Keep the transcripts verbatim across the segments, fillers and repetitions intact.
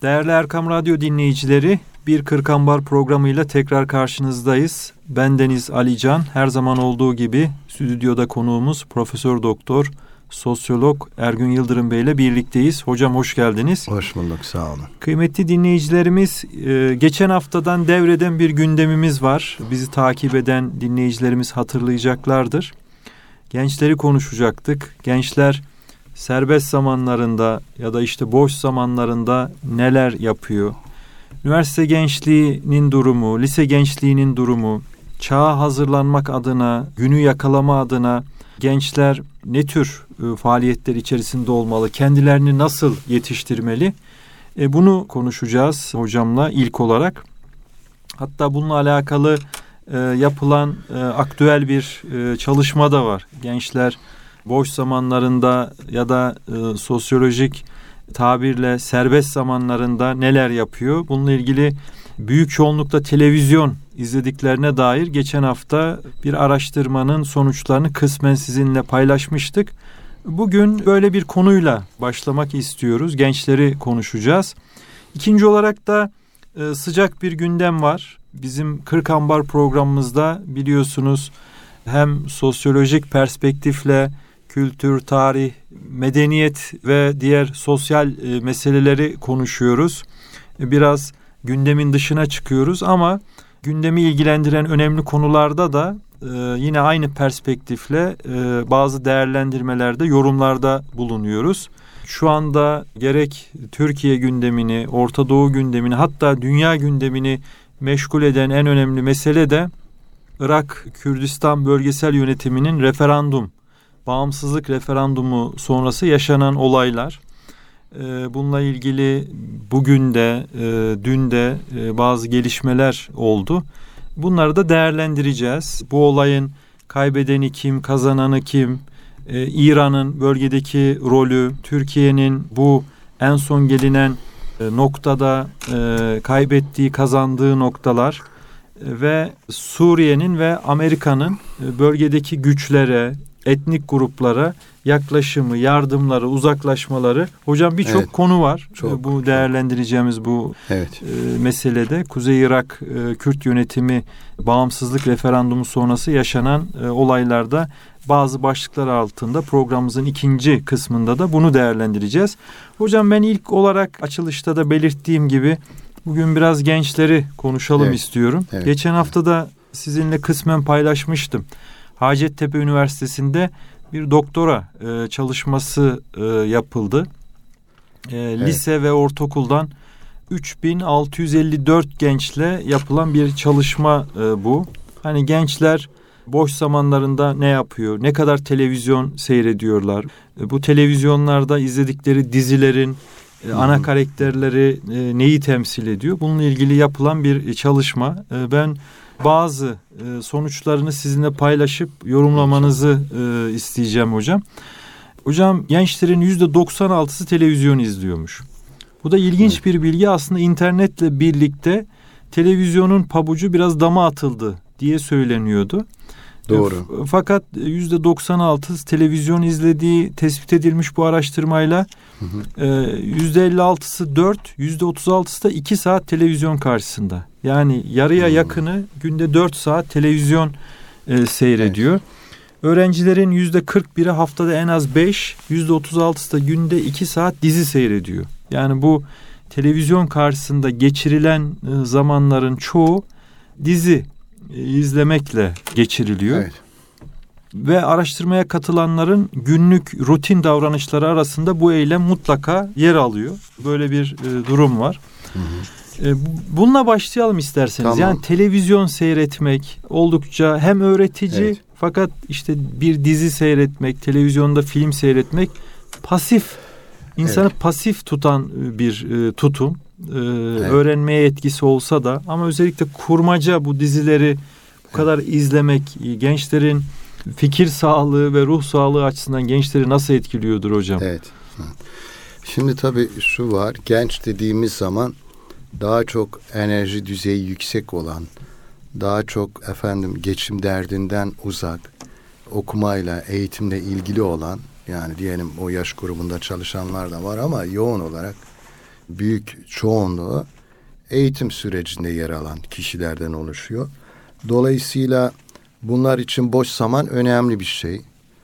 Değerli Erkam Radyo dinleyicileri, Bir Kırkambar programıyla tekrar karşınızdayız. Ben Deniz Alican. Her zaman olduğu gibi stüdyoda konuğumuz Profesör Doktor Sosyolog Ergün Yıldırım Bey ile birlikteyiz. Hocam hoş geldiniz. Hoş bulduk, sağ olun. Kıymetli dinleyicilerimiz, geçen haftadan devreden bir gündemimiz var. Bizi takip eden dinleyicilerimiz hatırlayacaklardır. Gençleri konuşacaktık. Gençler serbest zamanlarında ya da işte boş zamanlarında neler yapıyor? Üniversite gençliğinin durumu, lise gençliğinin durumu, çağa hazırlanmak adına, günü yakalama adına gençler ne tür e, faaliyetler içerisinde olmalı? Kendilerini nasıl yetiştirmeli? E, bunu konuşacağız hocamla ilk olarak. Hatta bununla alakalı e, yapılan e, aktüel bir e, çalışma da var. Gençler boş zamanlarında ya da e, sosyolojik tabirle serbest zamanlarında neler yapıyor? Bununla ilgili büyük çoğunlukla televizyon izlediklerine dair geçen hafta bir araştırmanın sonuçlarını kısmen sizinle paylaşmıştık. Bugün böyle bir konuyla başlamak istiyoruz. Gençleri konuşacağız. İkinci olarak da e, sıcak bir gündem var. Bizim Kırkambar programımızda biliyorsunuz hem sosyolojik perspektifle kültür, tarih, medeniyet ve diğer sosyal e, meseleleri konuşuyoruz. E, biraz gündemin dışına çıkıyoruz ama gündemi ilgilendiren önemli konularda da e, yine aynı perspektifle e, bazı değerlendirmelerde, yorumlarda bulunuyoruz. Şu anda gerek Türkiye gündemini, Orta Doğu gündemini, hatta dünya gündemini meşgul eden en önemli mesele de Irak Kürdistan Bölgesel Yönetimi'nin referandum, bağımsızlık referandumu sonrası yaşanan olaylar. Bununla ilgili bugün de, dün de bazı gelişmeler oldu. Bunları da değerlendireceğiz. Bu olayın kaybedeni kim, kazananı kim, İran'ın bölgedeki rolü, Türkiye'nin bu en son gelinen noktada kaybettiği, kazandığı noktalar ve Suriye'nin ve Amerika'nın bölgedeki güçlere, etnik gruplara yaklaşımı, yardımları, uzaklaşmaları. Hocam birçok evet, konu var. Çok, bu değerlendireceğimiz bu evet. e, meselede. Kuzey Irak e, Kürt yönetimi bağımsızlık referandumu sonrası yaşanan e, olaylarda bazı başlıklar altında programımızın ikinci kısmında da bunu değerlendireceğiz. Hocam ben ilk olarak açılışta da belirttiğim gibi bugün biraz gençleri konuşalım evet. istiyorum. Evet. Geçen hafta da sizinle kısmen paylaşmıştım. Hacettepe Üniversitesi'nde bir doktora e, çalışması e, yapıldı. E, evet. Lise ve ortaokuldan üç bin altı yüz elli dört gençle yapılan bir çalışma e, bu. Hani gençler boş zamanlarında ne yapıyor? Ne kadar televizyon seyrediyorlar? E, bu televizyonlarda izledikleri dizilerin e, ana karakterleri e, neyi temsil ediyor? Bununla ilgili yapılan bir çalışma. E, ben bazı e, sonuçlarını sizinle paylaşıp yorumlamanızı e, isteyeceğim hocam. Hocam gençlerin yüzde doksan altısı televizyon izliyormuş. Bu da ilginç evet. bir bilgi. Aslında internetle birlikte televizyonun pabucu biraz dama atıldı diye söyleniyordu. Doğru. E, fakat yüzde doksan altı televizyon izlediği tespit edilmiş bu araştırmayla. Hı hı. E, yüzde elli altısı dört, yüzde otuz altısı da iki saat televizyon karşısında. Yani yarıya hmm. yakını günde dört saat televizyon e, seyrediyor. Evet. Öğrencilerin yüzde kırk biri haftada en az beş, yüzde otuz altısı da günde iki saat dizi seyrediyor. Yani bu televizyon karşısında geçirilen e, zamanların çoğu dizi e, izlemekle geçiriliyor. Evet. Ve araştırmaya katılanların günlük rutin davranışları arasında bu eylem mutlaka yer alıyor. Böyle bir e, durum var. Hı hı. Bununla başlayalım isterseniz. Tamam. Yani televizyon seyretmek oldukça hem öğretici evet. fakat işte bir dizi seyretmek, televizyonda film seyretmek pasif, insanı evet. pasif tutan bir e, tutum. E, evet. Öğrenmeye etkisi olsa da ama özellikle kurmaca bu dizileri bu evet. kadar izlemek gençlerin fikir sağlığı ve ruh sağlığı açısından gençleri nasıl etkiliyordur hocam? Evet. Şimdi tabii şu var, genç dediğimiz zaman daha çok enerji düzeyi yüksek olan, daha çok efendim geçim derdinden uzak, okumayla, eğitimle ilgili olan, yani diyelim o yaş grubunda çalışanlar da var ama yoğun olarak büyük çoğunluğu eğitim sürecinde yer alan kişilerden oluşuyor. Dolayısıyla bunlar için boş zaman önemli bir şey.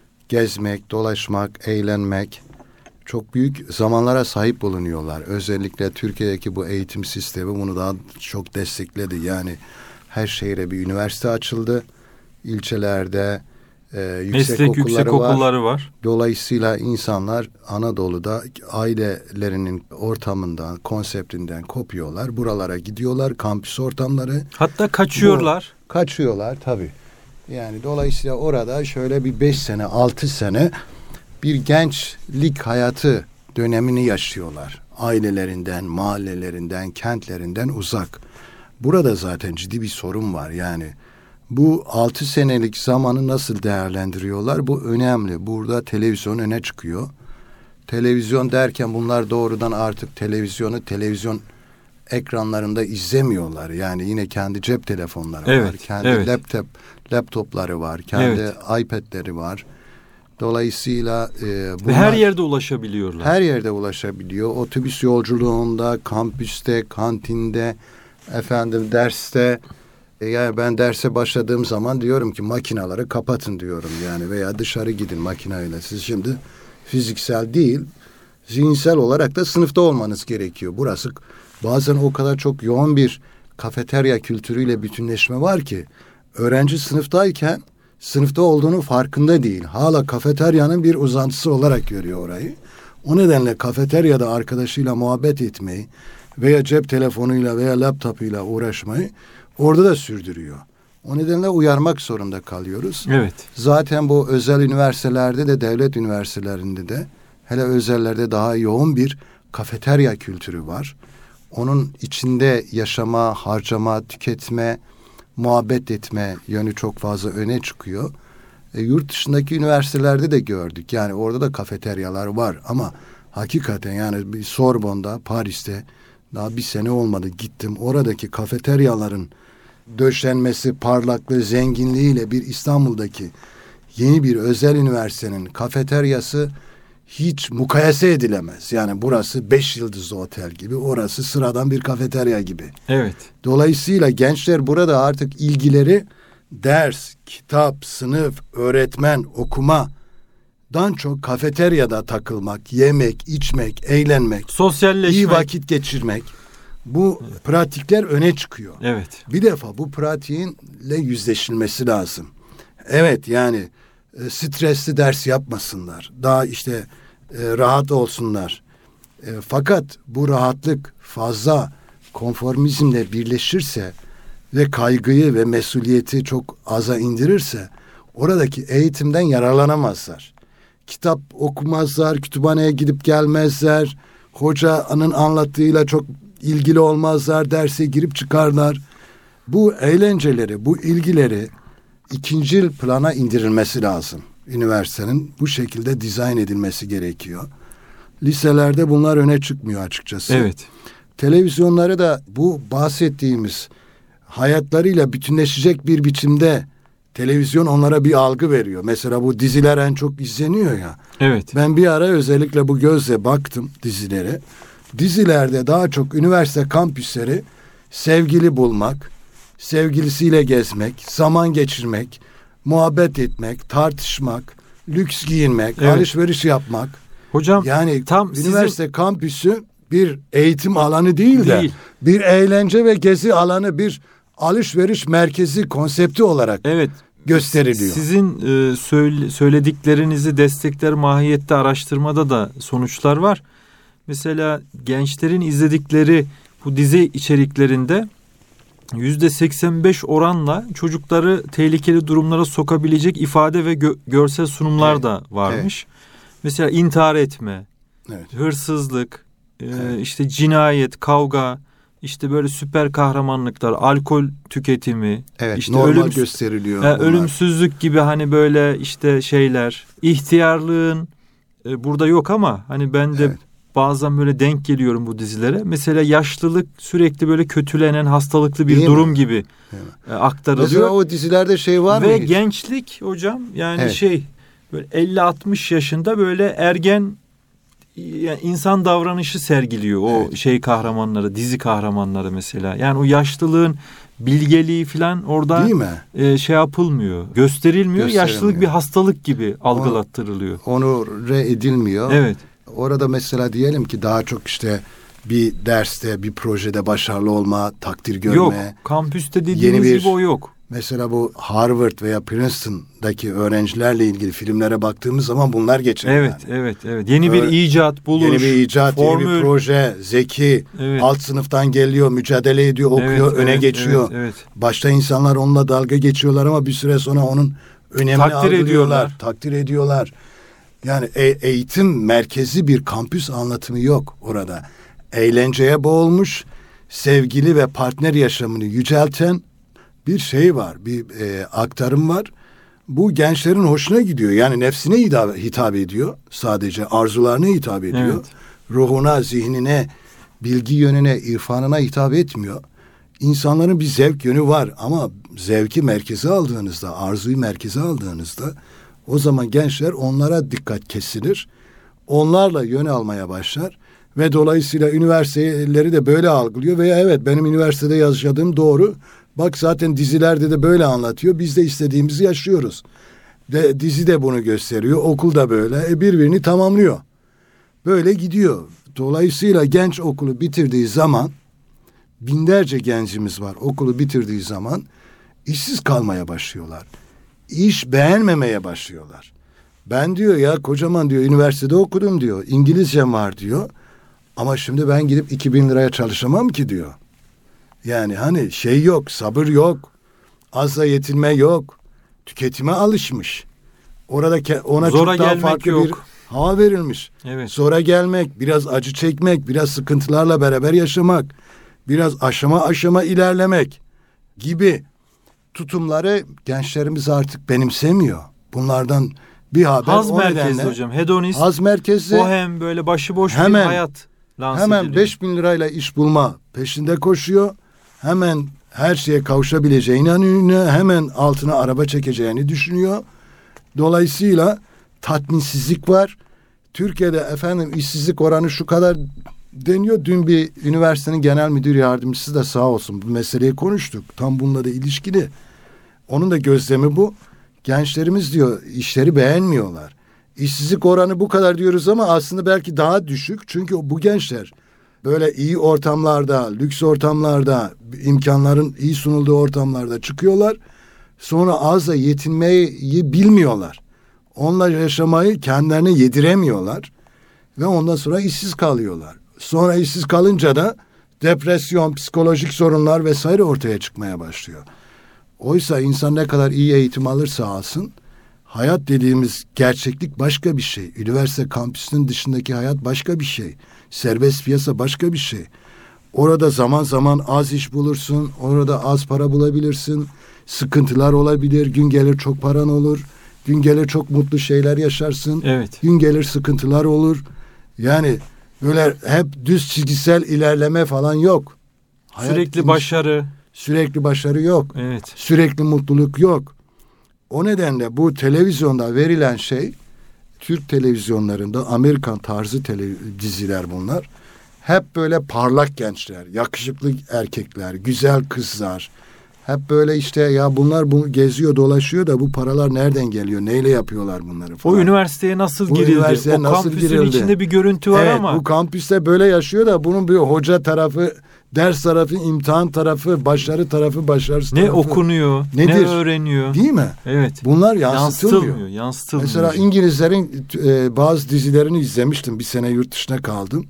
Gezmek, dolaşmak, eğlenmek çok büyük zamanlara sahip bulunuyorlar. Özellikle Türkiye'deki bu eğitim sistemi bunu daha çok destekledi. Yani her şehre bir üniversite açıldı. İlçelerde e, yüksek Meslek okulları, yüksek var. okulları var. Dolayısıyla insanlar Anadolu'da ailelerinin ortamından, konseptinden kopuyorlar. Buralara gidiyorlar, kampüs ortamları. Hatta kaçıyorlar. Bu, kaçıyorlar tabii. Yani dolayısıyla orada şöyle bir beş sene, altı sene bir gençlik hayatı dönemini yaşıyorlar. Ailelerinden, mahallelerinden, kentlerinden uzak. Burada zaten ciddi bir sorun var. Yani bu altı senelik zamanı nasıl değerlendiriyorlar? Bu önemli. Burada televizyon öne çıkıyor. Televizyon derken bunlar doğrudan artık televizyonu televizyon ekranlarında izlemiyorlar. Yani yine kendi cep telefonları evet, var. Kendi evet. laptop laptopları var. Kendi evet. iPad'leri var. Dolayısıyla e, bunlar, ve her yerde ulaşabiliyorlar. Her yerde ulaşabiliyor. Otobüs yolculuğunda, kampüste, kantinde, efendim derste. E, yani ben derse başladığım zaman diyorum ki makinaları kapatın diyorum yani, veya dışarı gidin makineyle. Siz şimdi fiziksel değil, zihinsel olarak da sınıfta olmanız gerekiyor. Burası bazen o kadar çok yoğun bir kafeterya kültürüyle bütünleşme var ki öğrenci sınıftayken sınıfta olduğunu farkında değil. Hala kafeteryanın bir uzantısı olarak görüyor orayı. O nedenle kafeteryada arkadaşıyla muhabbet etmeyi veya cep telefonuyla veya laptopuyla uğraşmayı orada da sürdürüyor. O nedenle uyarmak zorunda kalıyoruz. Evet. Zaten bu özel üniversitelerde de, devlet üniversitelerinde de, hele özellerde daha yoğun bir kafeterya kültürü var. Onun içinde yaşama, harcama, tüketme, muhabbet etme yönü çok fazla öne çıkıyor. E, yurt dışındaki üniversitelerde de gördük. Yani orada da kafeteryalar var ama hakikaten yani bir Sorbonne'da, Paris'te daha bir sene olmadı gittim. Oradaki kafeteryaların döşenmesi, parlaklığı, zenginliğiyle bir İstanbul'daki yeni bir özel üniversitenin kafeteryası hiç mukayese edilemez. Yani burası beş yıldızlı otel gibi, orası sıradan bir kafeterya gibi. Evet. Dolayısıyla gençler burada artık ilgileri ders, kitap, sınıf, öğretmen, okumadan çok kafeteryada takılmak, yemek, içmek, eğlenmek, sosyalleşmek, iyi vakit geçirmek. Bu evet. pratikler öne çıkıyor. Evet. Bir defa bu pratiğinle yüzleşilmesi lazım. Evet yani e, stresli ders yapmasınlar. Daha işte e, rahat olsunlar. E, fakat bu rahatlık fazla konformizmle birleşirse ve kaygıyı ve mesuliyeti çok aza indirirse oradaki eğitimden yararlanamazlar. Kitap okumazlar, kütüphaneye gidip gelmezler. Hocanın anlattığıyla çok ilgili olmazlar, derse girip çıkarlar. Bu eğlenceleri, bu ilgileri ikincil plana indirilmesi lazım. Üniversitenin bu şekilde dizayn edilmesi gerekiyor. Liselerde bunlar öne çıkmıyor açıkçası. Evet. Televizyonları da bu bahsettiğimiz hayatlarıyla bütünleşecek bir biçimde televizyon onlara bir algı veriyor. Mesela bu diziler en çok izleniyor ya. Evet. Ben bir ara özellikle bu gözle baktım dizilere. Dizilerde daha çok üniversite kampüsleri sevgili bulmak, sevgilisiyle gezmek, zaman geçirmek, muhabbet etmek, tartışmak, lüks giyinmek, evet. alışveriş yapmak. Hocam yani tam üniversite sizin... kampüsü bir eğitim alanı değil de değil. bir eğlence ve gezi alanı, bir alışveriş merkezi konsepti olarak evet. gösteriliyor. Sizin e, söyle, söylediklerinizi destekler mahiyette araştırmada da sonuçlar var. Mesela gençlerin izledikleri bu dizi içeriklerinde yüzde seksen beş oranla çocukları tehlikeli durumlara sokabilecek ifade ve gö- görsel sunumlar evet. da varmış. Evet. Mesela intihar etme, evet. hırsızlık, evet. e, işte cinayet, kavga, işte böyle süper kahramanlıklar, alkol tüketimi, evet, işte normal ölüm, gösteriliyor. E, ölümsüzlük gibi hani böyle işte şeyler, ihtiyarlığın e, burada yok ama hani ben de evet. bazen böyle denk geliyorum bu dizilere. Mesela yaşlılık sürekli böyle kötülenen hastalıklı bir Değil durum mi? gibi e, aktarılıyor. Mesela o dizilerde şey var Ve mı? Ve gençlik hocam yani evet. şey böyle elli altmış yaşında böyle ergen yani insan davranışı sergiliyor o evet. şey kahramanları, dizi kahramanları mesela. Yani o yaşlılığın bilgeliği falan orada değil mi? E, şey yapılmıyor, gösterilmiyor. Yaşlılık bir hastalık gibi algılattırılıyor. Onu reedilmiyor. Evet. Orada mesela diyelim ki daha çok işte bir derste, bir projede başarılı olma, takdir görme. Yok, kampüste dediğiniz bir, gibi o yok. Mesela bu Harvard veya Princeton'daki öğrencilerle ilgili filmlere baktığımız zaman bunlar geçer. Evet, yani. evet, evet. Yeni bir Öğ- icat, buluş, Yeni bir icat, formül. Yeni bir proje, zeki, evet. alt sınıftan geliyor, mücadele ediyor, okuyor, evet, öne evet, geçiyor. Evet, evet. Başta insanlar onunla dalga geçiyorlar ama bir süre sonra onun önemini takdir algılıyorlar, ediyorlar. takdir ediyorlar. Yani e- eğitim merkezi bir kampüs anlatımı yok orada. Eğlenceye boğulmuş, sevgili ve partner yaşamını yücelten bir şey var, bir e, aktarım var. Bu gençlerin hoşuna gidiyor. Yani nefsine hitap, hitap ediyor. Sadece arzularına hitap ediyor. Evet. Ruhuna, zihnine, bilgi yönüne, irfanına hitap etmiyor. İnsanların bir zevk yönü var ama zevki merkeze aldığınızda, arzuyu merkeze aldığınızda o zaman gençler onlara dikkat kesilir. Onlarla yön almaya başlar. Ve dolayısıyla üniversiteleri de böyle algılıyor. Veya evet benim üniversitede yaşadığım doğru. Bak zaten dizilerde de böyle anlatıyor. Biz de istediğimizi yaşıyoruz. De, dizi de bunu gösteriyor. Okul da böyle. E, birbirini tamamlıyor. Böyle gidiyor. Dolayısıyla genç okulu bitirdiği zaman binlerce gencimiz var. Okulu bitirdiği zaman işsiz kalmaya başlıyorlar. İş beğenmemeye başlıyorlar. Ben diyor ya kocaman diyor üniversitede okudum diyor. İngilizcem var diyor. Ama şimdi ben gidip iki bin liraya çalışamam ki diyor. Yani hani şey yok, sabır yok, azla yetinme yok, tüketime alışmış. Orada ke- ona Zora çok daha farklı yok. bir hava verilmiş. Evet. Zora gelmek, biraz acı çekmek, biraz sıkıntılarla beraber yaşamak, biraz aşama aşama ilerlemek gibi tutumları gençlerimiz artık benimsemiyor. Bunlardan bir haber haz o merkezli nedenle, hocam, hedonist, haz merkezli, o hem böyle başıboş hemen, bir hayat lanse hemen ediliyor. beş bin lirayla iş bulma peşinde koşuyor. Hemen her şeye kavuşabileceğine inanıyor. Hemen altına araba çekeceğini düşünüyor. Dolayısıyla tatminsizlik var. Türkiye'de efendim işsizlik oranı şu kadar deniyor. Dün bir üniversitenin genel müdür yardımcısı da sağ olsun bu meseleyi konuştuk. Tam bununla da ilişkili. Onun da gözlemi bu. Gençlerimiz diyor işleri beğenmiyorlar. İşsizlik oranı bu kadar diyoruz ama aslında belki daha düşük. Çünkü bu gençler böyle iyi ortamlarda, lüks ortamlarda, imkanların iyi sunulduğu ortamlarda çıkıyorlar. Sonra azla yetinmeyi bilmiyorlar. Onunla yaşamayı kendilerine yediremiyorlar. Ve ondan sonra işsiz kalıyorlar. Sonra işsiz kalınca da depresyon, psikolojik sorunlar vesaire ortaya çıkmaya başlıyor. Oysa insan ne kadar iyi eğitim alırsa alsın, hayat dediğimiz gerçeklik başka bir şey. Üniversite kampüsünün dışındaki hayat başka bir şey. Serbest piyasa başka bir şey. Orada zaman zaman az iş bulursun, orada az para bulabilirsin. Sıkıntılar olabilir, gün gelir çok paran olur. Gün gelir çok mutlu şeyler yaşarsın. Evet. Gün gelir sıkıntılar olur. Yani böyle hep düz çizgisel ilerleme falan yok. Hayat sürekli başarı. Sürekli başarı yok. Evet. Sürekli mutluluk yok. O nedenle bu televizyonda verilen şey, Türk televizyonlarında Amerikan tarzı tele, diziler bunlar. Hep böyle parlak gençler, yakışıklı erkekler, güzel kızlar. Hep böyle işte ya bunlar bu geziyor dolaşıyor da bu paralar nereden geliyor? Neyle yapıyorlar bunları falan. O üniversiteye nasıl bu girildi? Üniversiteye o nasıl kampüsün girildi? içinde bir görüntü var evet, ama. Bu kampüste böyle yaşıyor da bunun bir hoca tarafı, ders tarafı, imtihan tarafı, başarı tarafı, başarısız ne tarafı. Ne okunuyor, nedir? Ne öğreniyor. Değil mi? Evet. Bunlar yansıtılmıyor. Yansıtılmıyor. yansıtılmıyor. Mesela İngilizlerin e, bazı dizilerini izlemiştim. Bir sene yurt dışına kaldım.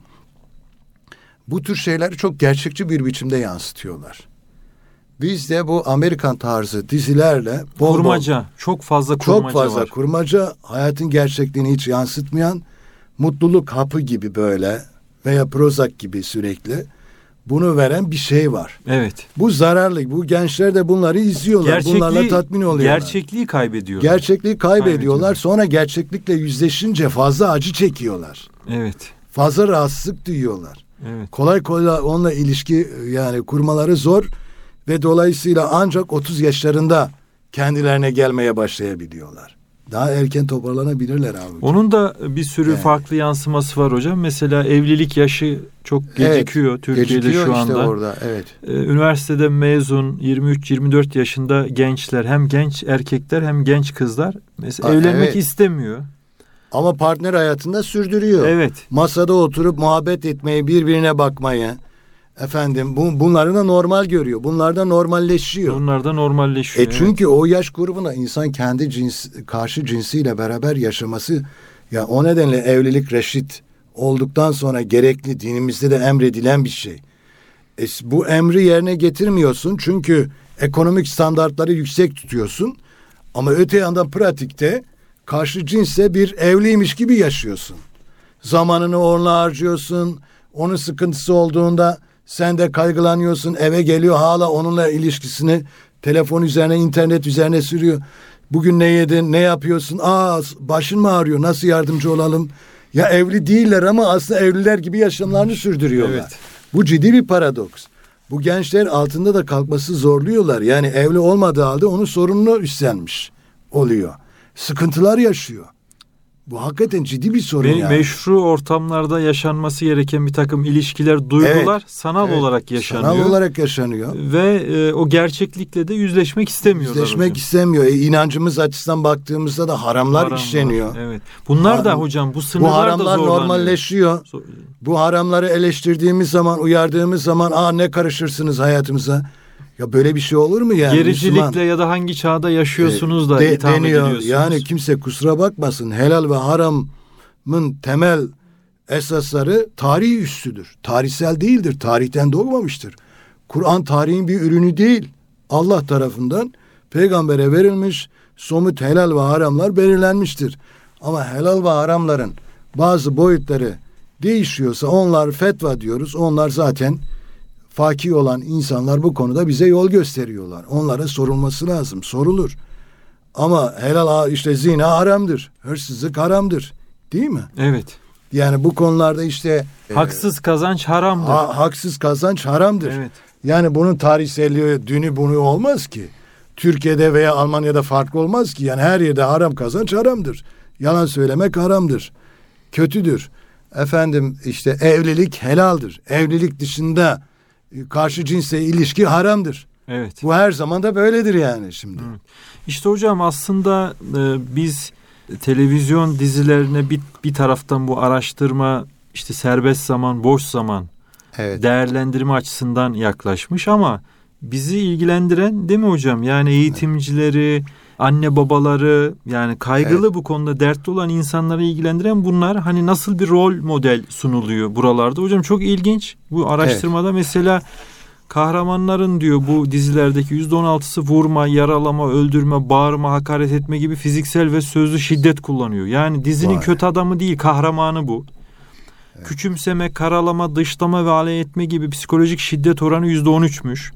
Bu tür şeyleri çok gerçekçi bir biçimde yansıtıyorlar. Biz de bu Amerikan tarzı dizilerle bol kurmaca, bol, çok fazla kurmaca çok fazla var. kurmaca, hayatın gerçekliğini hiç yansıtmayan, mutluluk hapı gibi böyle veya Prozac gibi sürekli bunu veren bir şey var. Evet. Bu zararlı. Bu gençler de bunları izliyorlar. Gerçekliği, bunlarla tatmin oluyorlar. Gerçekliği kaybediyorlar. Gerçekliği kaybediyorlar. Sonra gerçeklikle yüzleşince fazla acı çekiyorlar. Evet. Fazla rahatsızlık duyuyorlar. Evet. Kolay kolay onunla ilişki yani kurmaları zor ve dolayısıyla ancak otuz yaşlarında kendilerine gelmeye başlayabiliyorlar. daha erken toparlanabilirler abi. Onun da bir sürü evet. farklı yansıması var hocam. Mesela evlilik yaşı çok gecikiyor evet, Türkiye'de gecikiyor şu anda. Işte orada, evet. Ee, üniversitede mezun yirmi üç yirmi dört yaşında gençler, hem genç erkekler hem genç kızlar mesela ha, evlenmek evet. istemiyor. Ama partner hayatında sürdürüyor. Evet. Masada oturup muhabbet etmeyi, birbirine bakmayı, efendim bu, bunları da normal görüyor. Bunlar da normalleşiyor. Bunlar da normalleşiyor. E çünkü evet. o yaş grubunda insan kendi cins, karşı cinsiyle beraber yaşaması, ya o nedenle evlilik reşit olduktan sonra gerekli, dinimizde de emredilen bir şey. E, bu emri yerine getirmiyorsun çünkü ekonomik standartları yüksek tutuyorsun. Ama öte yandan pratikte karşı cinsle bir evliymiş gibi yaşıyorsun. Zamanını onunla harcıyorsun. Onun sıkıntısı olduğunda sen de kaygılanıyorsun. Eve geliyor, hala onunla ilişkisini telefon üzerine, internet üzerine sürüyor. Bugün ne yedin, ne yapıyorsun? Aa, başın mı ağrıyor? Nasıl yardımcı olalım? Ya evli değiller ama aslında evliler gibi yaşamlarını sürdürüyorlar. Evet. Bu ciddi bir paradoks. Bu gençler altında da kalkması zorluyorlar. Yani evli olmadığı halde onun sorununu üstlenmiş oluyor. Sıkıntılar yaşıyor. Bu hakikaten ciddi bir sorun Me- yani. Meşru ortamlarda yaşanması gereken bir takım ilişkiler, duygular evet, sanal evet, olarak yaşanıyor. Sanal olarak yaşanıyor. Ve e, o gerçeklikle de yüzleşmek istemiyorlar. Yüzleşmek hocam. istemiyor. E, inancımız açısından baktığımızda da haramlar Haram işleniyor. Var, evet. Bunlar Haram, da hocam bu sınırlar bu haramlar da normalleşiyor. So- bu haramları eleştirdiğimiz zaman, uyardığımız zaman, aa ne karışırsınız hayatımıza. Ya böyle bir şey olur mu yani? Gericilikle Müslüman, ya da hangi çağda yaşıyorsunuz da de, itham deniyor. ediliyorsunuz. Yani kimse kusura bakmasın. Helal ve haramın temel esasları tarihi üssüdür. Tarihsel değildir. Tarihten doğmamıştır. Kur'an tarihin bir ürünü değil. Allah tarafından peygambere verilmiş somut helal ve haramlar belirlenmiştir. Ama helal ve haramların bazı boyutları değişiyorsa onlar fetva diyoruz. Onlar zaten fakih olan insanlar bu konuda bize yol gösteriyorlar. Onlara sorulması lazım. Sorulur. Ama helal işte zina haramdır. Hırsızlık haramdır. Değil mi? Evet. Yani bu konularda işte haksız e, kazanç haramdır. Ha, haksız kazanç haramdır. Evet. Yani bunun tarihselliği, dünü bunu olmaz ki. Türkiye'de veya Almanya'da farklı olmaz ki. Yani her yerde haram kazanç haramdır. Yalan söylemek haramdır. Kötüdür. Efendim işte evlilik helaldir. Evlilik dışında karşı cinsle ilişki haramdır. Evet. Bu her zaman da böyledir yani şimdi. Evet. İşte hocam aslında e, biz televizyon dizilerine bir, bir taraftan bu araştırma, işte serbest zaman, boş zaman evet. değerlendirme açısından yaklaşmış ama bizi ilgilendiren değil mi hocam? Yani eğitimcileri, evet. anne babaları, yani kaygılı evet. bu konuda dertli olan insanları ilgilendiren bunlar. Hani nasıl bir rol model sunuluyor buralarda? Hocam çok ilginç. Bu araştırmada evet. mesela kahramanların diyor bu dizilerdeki yüzde on altısı vurma, yaralama, öldürme, bağırma, hakaret etme gibi fiziksel ve sözlü şiddet kullanıyor. Yani dizinin Vay. kötü adamı değil, kahramanı bu. Evet. Küçümseme, karalama, dışlama ve alay etme gibi psikolojik şiddet oranı yüzde on üçmüş.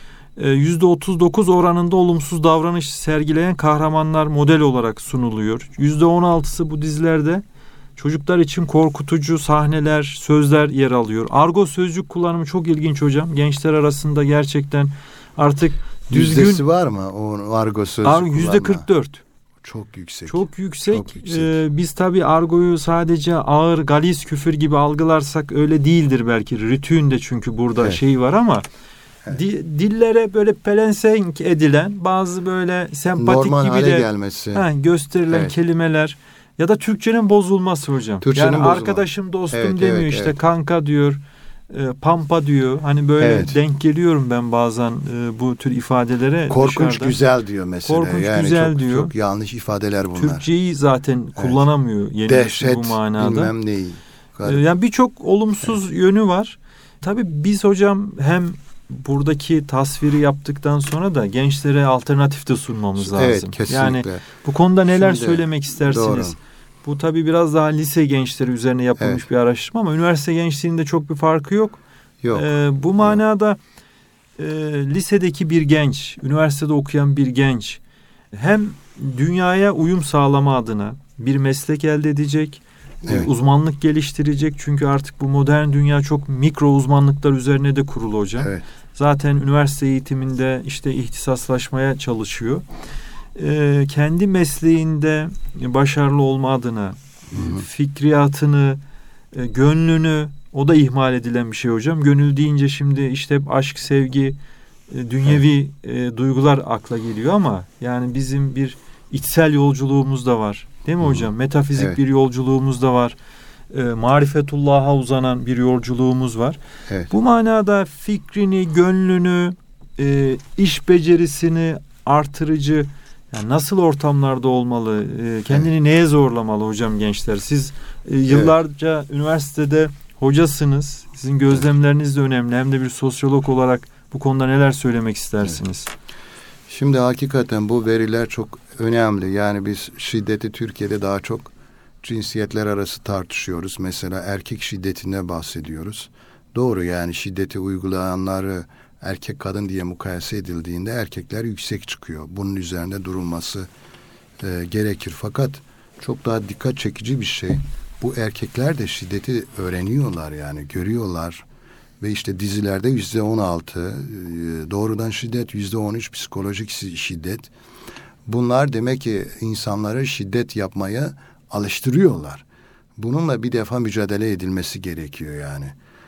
yüzde otuz dokuz oranında olumsuz davranış sergileyen kahramanlar model olarak sunuluyor. yüzde on altısı bu dizilerde çocuklar için korkutucu sahneler, sözler yer alıyor. Argo sözcük kullanımı çok ilginç hocam. Gençler arasında gerçekten artık düzgün... Yüzdesi var mı o argo sözcük Ar- kullanma? yüzde kırk dört. Çok yüksek. Çok yüksek. Çok yüksek. Ee, biz tabii argoyu sadece ağır, galis küfür gibi algılarsak öyle değildir belki. Rütüğün de çünkü burada evet. şey var ama... Evet. Dillere böyle pelensenk edilen bazı böyle sempatik normal gibi hale de gelmesi. He, gösterilen evet. kelimeler ya da Türkçenin bozulması hocam. Türkçenin yani bozulması. Arkadaşım dostum evet, demiyor evet, işte evet. kanka diyor, e, pampa diyor. Hani böyle evet. denk geliyorum ben bazen e, bu tür ifadelere. Korkunç dışarıda. Güzel diyor mesela. Korkunç yani güzel çok, diyor. Çok yanlış ifadeler bunlar. Türkçeyi zaten evet. kullanamıyor yeni Dehşet, bu manada. bilmem neyi. E, yani birçok olumsuz evet. yönü var. Tabii biz hocam hem buradaki tasviri yaptıktan sonra da gençlere alternatif de sunmamız lazım. Evet, kesinlikle. Yani bu konuda neler Şimdi, söylemek istersiniz? Doğru. Bu tabii biraz daha lise gençleri üzerine yapılmış evet. bir araştırma ama üniversite gençliğinde çok bir farkı yok. Yok. Ee, bu manada e, lisedeki bir genç, üniversitede okuyan bir genç hem dünyaya uyum sağlama adına bir meslek elde edecek, evet. uzmanlık geliştirecek. Çünkü artık bu modern dünya çok mikro uzmanlıklar üzerine de kurulu hocam. Evet. Zaten üniversite eğitiminde işte ihtisaslaşmaya çalışıyor. e, kendi mesleğinde başarılı olma adına Hı-hı. fikriyatını, e, gönlünü, o da ihmal edilen bir şey hocam. Gönül deyince şimdi işte hep aşk, sevgi, e, dünyevi e, duygular akla geliyor ama yani bizim bir içsel yolculuğumuz da var. Değil mi Hı-hı. hocam? Metafizik evet. bir yolculuğumuz da var. E, marifetullah'a uzanan bir yolculuğumuz var. Evet. Bu manada fikrini, gönlünü, e, iş becerisini artırıcı yani nasıl ortamlarda olmalı, e, kendini evet. neye zorlamalı hocam gençler? Siz e, yıllarca evet. üniversitede hocasınız. Sizin gözlemleriniz de önemli. Hem de bir sosyolog olarak bu konuda neler söylemek istersiniz? Evet. Şimdi hakikaten bu veriler çok önemli. Yani biz şiddeti Türkiye'de daha çok cinsiyetler arası tartışıyoruz. Mesela erkek şiddetine bahsediyoruz. Doğru, yani şiddeti uygulayanları erkek kadın diye mukayese edildiğinde erkekler yüksek çıkıyor. Bunun üzerinde durulması e, gerekir. Fakat çok daha dikkat çekici bir şey. Bu erkekler de şiddeti öğreniyorlar, yani görüyorlar. Ve işte dizilerde yüzde on altı doğrudan şiddet, yüzde on üç psikolojik şiddet. Bunlar demek ki insanları şiddet yapmaya alıştırıyorlar. Bununla bir defa mücadele edilmesi gerekiyor yani.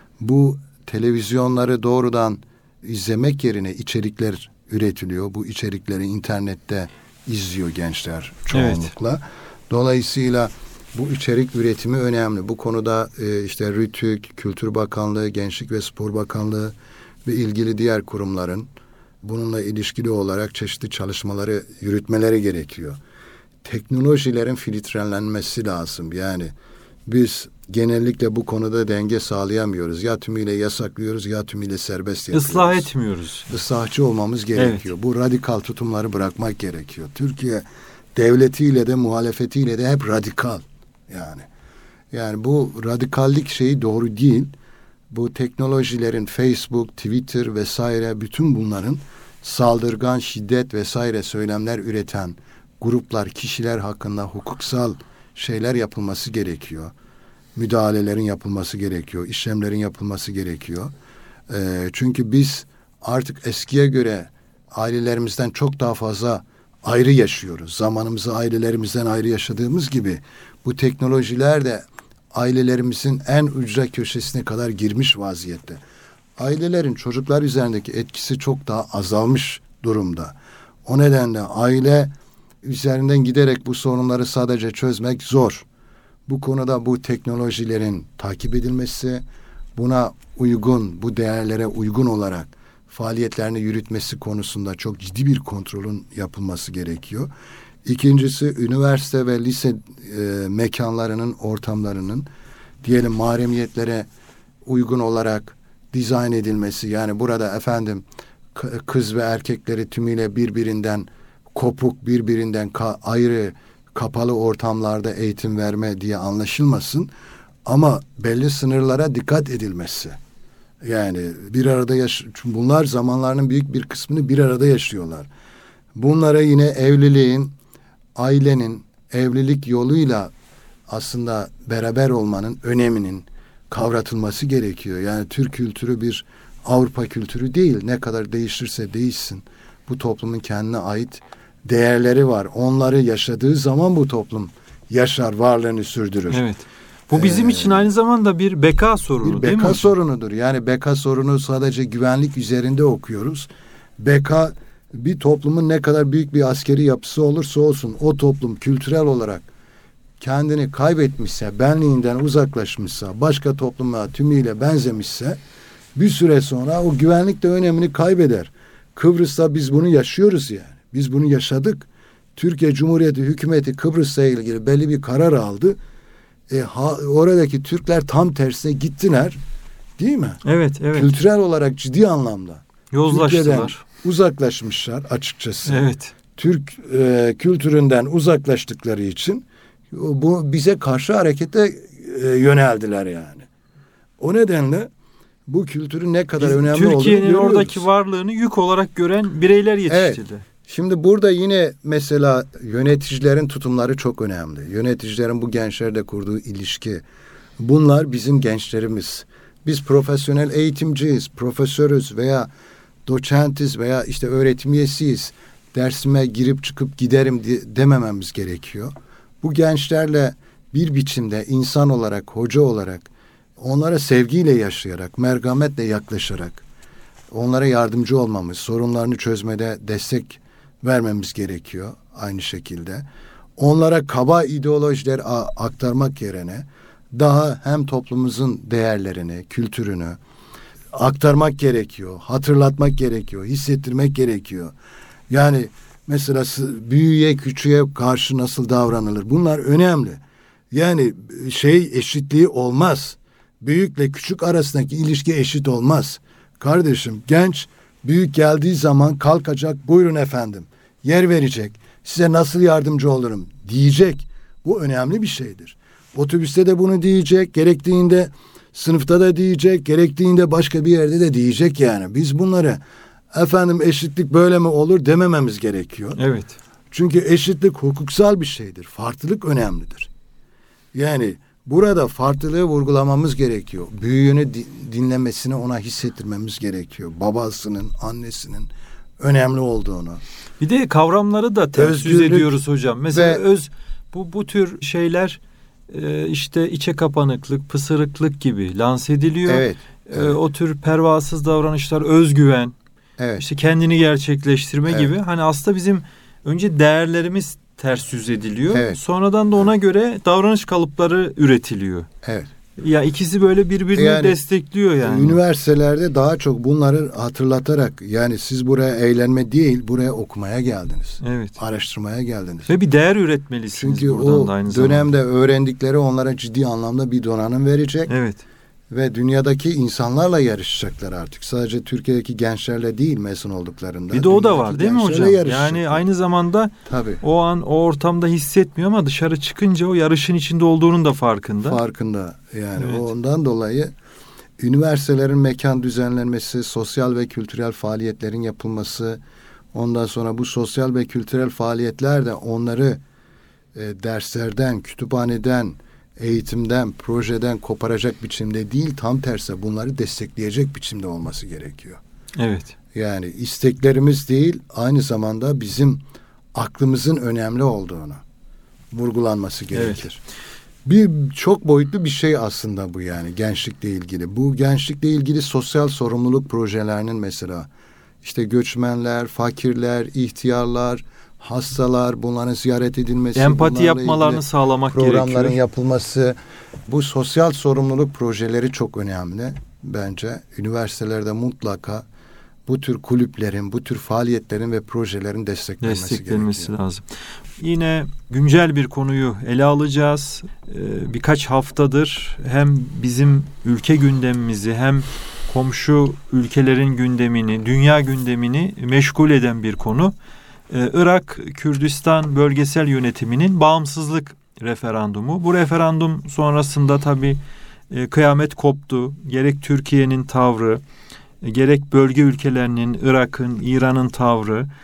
Bu televizyonları doğrudan izlemek yerine içerikler üretiliyor. Bu içerikleri internette izliyor gençler çoğunlukla. Evet. Dolayısıyla bu içerik üretimi önemli. Bu konuda e, işte RTÜK, Kültür Bakanlığı, Gençlik ve Spor Bakanlığı ve ilgili diğer kurumların bununla ilişkili olarak çeşitli çalışmaları yürütmeleri gerekiyor. Teknolojilerin filtrelenmesi lazım. Yani biz genellikle bu konuda denge sağlayamıyoruz. Ya tümüyle yasaklıyoruz ya tümüyle serbest yapıyoruz. Islah etmiyoruz. Islahçı olmamız gerekiyor. Evet. Bu radikal tutumları bırakmak gerekiyor. Türkiye devletiyle de muhalefetiyle de hep radikal. Yani yani bu radikallik şeyi doğru değil. Bu teknolojilerin Facebook, Twitter vesaire bütün bunların saldırgan, şiddet vesaire söylemler üreten gruplar, kişiler hakkında hukuksal şeyler yapılması gerekiyor. Müdahalelerin yapılması gerekiyor. İşlemlerin yapılması gerekiyor. Ee, çünkü biz artık eskiye göre ailelerimizden çok daha fazla ayrı yaşıyoruz. Zamanımızı ailelerimizden ayrı yaşadığımız gibi bu teknolojiler de ailelerimizin en ücra köşesine kadar girmiş vaziyette. Ailelerin çocuklar üzerindeki etkisi çok daha azalmış durumda. O nedenle aile üzerinden giderek bu sorunları sadece çözmek zor. Bu konuda bu teknolojilerin takip edilmesi, buna uygun, bu değerlere uygun olarak faaliyetlerini yürütmesi konusunda çok ciddi bir kontrolün yapılması gerekiyor. İkincisi, üniversite ve lise e, mekanlarının, ortamlarının diyelim mahremiyetlere uygun olarak dizayn edilmesi. Yani burada efendim kız ve erkekleri tümüyle birbirinden kopuk, birbirinden ka- ayrı, kapalı ortamlarda eğitim verme diye anlaşılmasın. Ama belli sınırlara dikkat edilmesi. Yani bir arada yaş- çünkü bunlar zamanlarının büyük bir kısmını bir arada yaşıyorlar. Bunlara yine evliliğin, ailenin, evlilik yoluyla aslında beraber olmanın öneminin kavratılması gerekiyor. Yani Türk kültürü bir Avrupa kültürü değil. Ne kadar değişirse değişsin. Bu toplumun kendine ait değerleri var. Onları yaşadığı zaman bu toplum yaşar, varlığını sürdürür. Evet. Bu bizim ee, için aynı zamanda bir beka sorunu bir değil mi? Beka sorunudur. Yani beka sorunu sadece güvenlik üzerinde okuyoruz. Beka bir toplumun ne kadar büyük bir askeri yapısı olursa olsun o toplum kültürel olarak kendini kaybetmişse, benliğinden uzaklaşmışsa, başka topluma tümüyle benzemişse bir süre sonra o güvenlik de önemini kaybeder. Kıbrıs'ta biz bunu yaşıyoruz yani. Biz bunu yaşadık. Türkiye Cumhuriyeti hükümeti Kıbrıs'la ilgili belli bir karar aldı. E, ha, oradaki Türkler tam tersine gittiler. Değil mi? Evet, evet. Kültürel olarak ciddi anlamda. Yozlaştılar. Uzaklaşmışlar açıkçası. Evet. Türk e, kültüründen uzaklaştıkları için bu bize karşı harekete e, yöneldiler yani. O nedenle bu kültürün ne kadar Biz, önemli olduğunu görüyoruz. Türkiye'nin oradaki varlığını yük olarak gören bireyler yetiştirdi. Evet. Şimdi burada yine mesela yöneticilerin tutumları çok önemli. Yöneticilerin bu gençlerle kurduğu ilişki. Bunlar bizim gençlerimiz. Biz profesyonel eğitimciyiz, profesörüz veya doçentiz veya işte öğretim üyesiyiz. dersime girip çıkıp giderim de, demememiz gerekiyor. Bu gençlerle bir biçimde insan olarak, hoca olarak, onlara sevgiyle yaşayarak, merhametle yaklaşarak, onlara yardımcı olmamız, sorunlarını çözmede destek vermemiz gerekiyor aynı şekilde. Onlara kaba ideolojiler aktarmak yerine daha hem toplumumuzun değerlerini, kültürünü aktarmak gerekiyor, hatırlatmak gerekiyor, hissettirmek gerekiyor. Yani mesela büyüğe küçüğe karşı nasıl davranılır? Bunlar önemli. Yani şey eşitliği olmaz. Büyükle küçük arasındaki ilişki eşit olmaz. Kardeşim, genç büyük geldiği zaman kalkacak, buyurun efendim, yer verecek, size nasıl yardımcı olurum diyecek. Bu önemli bir şeydir. Otobüste de bunu diyecek, gerektiğinde sınıfta da diyecek, gerektiğinde başka bir yerde de diyecek yani. Biz bunları efendim eşitlik böyle mi olur demememiz gerekiyor. Evet. Çünkü eşitlik hukuksal bir şeydir. Farklılık önemlidir. Yani burada farklılığı vurgulamamız gerekiyor. Büyüğünü di- dinlemesini ona hissettirmemiz gerekiyor. Babasının, annesinin önemli olduğunu. Bir de kavramları da ters yüz ediyoruz hocam. Mesela ve, öz bu bu tür şeyler e, işte içe kapanıklık, pısırıklık gibi lanse ediliyor. Evet, evet. E, o tür pervasız davranışlar, özgüven, evet. işte kendini gerçekleştirme evet. gibi. Hani aslında bizim önce değerlerimiz ters yüz ediliyor. Evet. Sonradan da ona göre davranış kalıpları üretiliyor. Evet. Ya ikisi böyle birbirini yani, destekliyor yani. Üniversitelerde daha çok bunları hatırlatarak, yani siz buraya eğlenme değil, buraya okumaya geldiniz. Evet. Araştırmaya geldiniz. Ve bir değer üretmelisiniz. Çünkü o da aynı dönemde zamanda öğrendikleri onlara ciddi anlamda bir donanım verecek. Evet. Ve dünyadaki insanlarla yarışacaklar artık. Sadece Türkiye'deki gençlerle değil mezun olduklarında. Bir de o da var değil mi hocam? Yani aynı zamanda tabii. O an o ortamda hissetmiyor ama dışarı çıkınca o yarışın içinde olduğunun da farkında. Farkında. Yani evet. Ondan dolayı üniversitelerin mekan düzenlenmesi, sosyal ve kültürel faaliyetlerin yapılması, ondan sonra bu sosyal ve kültürel faaliyetler de onları e, derslerden, kütüphaneden, eğitimden, projeden koparacak biçimde değil, tam tersi bunları destekleyecek biçimde olması gerekiyor. Evet. Yani isteklerimiz değil, aynı zamanda bizim aklımızın önemli olduğunu vurgulanması gerekir. Evet. Bir çok boyutlu bir şey aslında bu, yani gençlikle ilgili. Bu gençlikle ilgili sosyal sorumluluk projelerinin mesela işte göçmenler, fakirler, ihtiyarlar, hastalar, bunların ziyaret edilmesi, empati yapmalarını sağlamak gerekiyor. Programların yapılması, bu sosyal sorumluluk projeleri çok önemli bence. Üniversitelerde mutlaka bu tür kulüplerin, bu tür faaliyetlerin ve projelerin desteklenmesi, desteklenmesi gerekiyor. lazım. Yine güncel bir konuyu ele alacağız. Ee, birkaç haftadır hem bizim ülke gündemimizi hem komşu ülkelerin gündemini, dünya gündemini meşgul eden bir konu. Ee, Irak Kürdistan bölgesel yönetiminin bağımsızlık referandumu. Bu referandum sonrasında tabii e, kıyamet koptu. Gerek Türkiye'nin tavrı, e, gerek bölge ülkelerinin, Irak'ın, İran'ın tavrı e,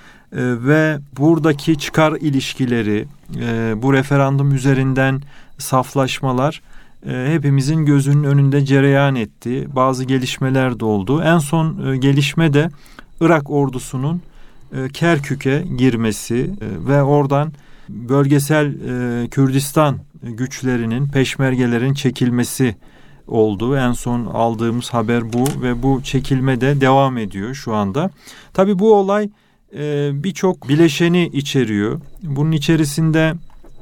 ve buradaki çıkar ilişkileri, e, bu referandum üzerinden saflaşmalar e, hepimizin gözünün önünde cereyan etti. Bazı gelişmeler de oldu. En son e, gelişme de Irak ordusunun Kerkük'e girmesi ve oradan bölgesel Kürdistan güçlerinin, peşmergelerin çekilmesi oldu. En son aldığımız haber bu ve bu çekilme de devam ediyor şu anda. Tabii bu olay birçok bileşeni içeriyor. Bunun içerisinde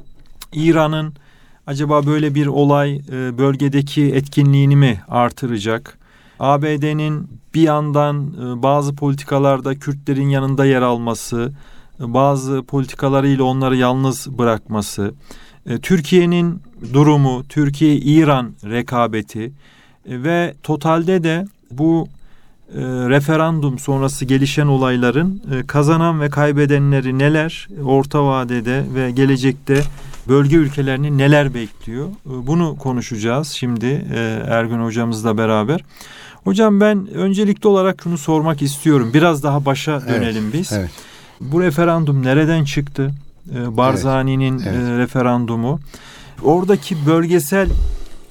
İran'ın acaba böyle bir olay bölgedeki etkinliğini mi artıracak? A B D'nin bir yandan bazı politikalarda Kürtlerin yanında yer alması, bazı politikalarıyla onları yalnız bırakması, Türkiye'nin durumu, Türkiye-İran rekabeti ve totalde de bu referandum sonrası gelişen olayların kazanan ve kaybedenleri neler, orta vadede ve gelecekte bölge ülkelerini neler bekliyor? Bunu konuşacağız şimdi Ergün hocamızla beraber. Hocam ben öncelikli olarak şunu sormak istiyorum. Biraz daha başa dönelim evet, biz. Evet. Bu referandum nereden çıktı? Barzani'nin evet, evet. referandumu. Oradaki bölgesel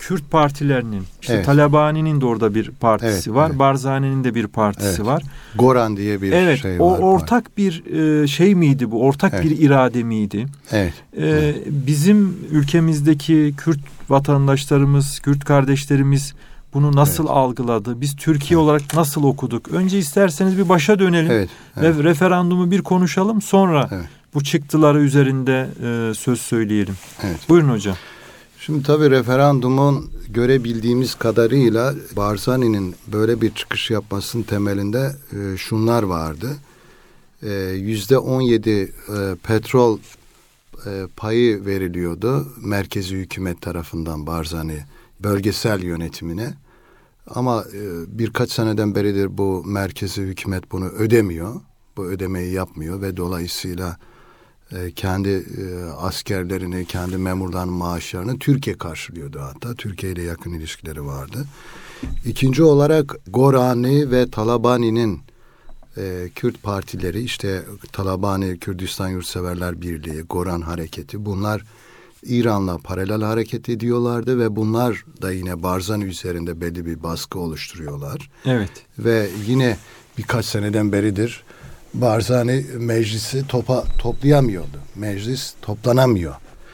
Kürt partilerinin, işte evet. Talabani'nin de orada bir partisi evet, var. Evet. Barzani'nin de bir partisi evet. var. Goran diye bir evet, şey o var. O ortak bir e, şey miydi bu? Ortak evet. bir irade miydi? Evet. E, evet. Bizim ülkemizdeki Kürt vatandaşlarımız, Kürt kardeşlerimiz bunu nasıl evet. algıladı? Biz Türkiye evet. olarak nasıl okuduk? Önce isterseniz bir başa dönelim evet. Evet. ve referandumu bir konuşalım. Sonra evet. bu çıktıları üzerinde e, söz söyleyelim. Evet. Buyurun hocam. Şimdi tabii referandumun görebildiğimiz kadarıyla Barzani'nin böyle bir çıkış yapmasının temelinde e, şunlar vardı. E, yüzde on yedi e, petrol e, payı veriliyordu merkezi hükümet tarafından Barzani bölgesel yönetimine. Ama e, birkaç seneden beridir bu merkezi hükümet bunu ödemiyor. Bu ödemeyi yapmıyor ve dolayısıyla e, kendi e, askerlerini, kendi memurların maaşlarını Türkiye karşılıyordu hatta. Türkiye ile yakın ilişkileri vardı. İkinci olarak Gorani ve Talabani'nin e, Kürt partileri, işte Talabani Kürdistan Yurtseverler Birliği, Goran Hareketi, bunlar İran'la paralel hareket ediyorlardı ve bunlar da yine Barzani üzerinde belli bir baskı oluşturuyorlar. Evet. Ve yine birkaç seneden beridir Barzani meclisi topa toplayamıyordu. Meclis toplanamıyor.